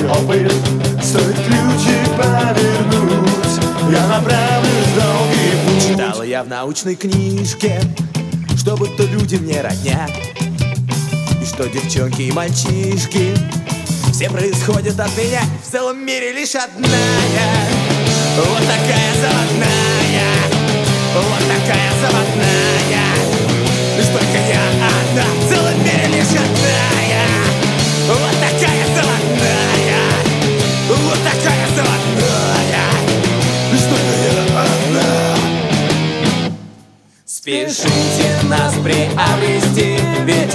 опыт. Стоит ключик повернуть, я направлюсь в долгий путь. Читала я в научной книжке, что будто люди мне родня, и что девчонки и мальчишки все происходят от меня. В целом мире лишь одна я, вот такая заводная, вот такая заводная, лишь только я одна. В целом мире лишь одна я, вот такая заводная, вот такая заводная, лишь только я одна. Спешите нас приобрести, ведь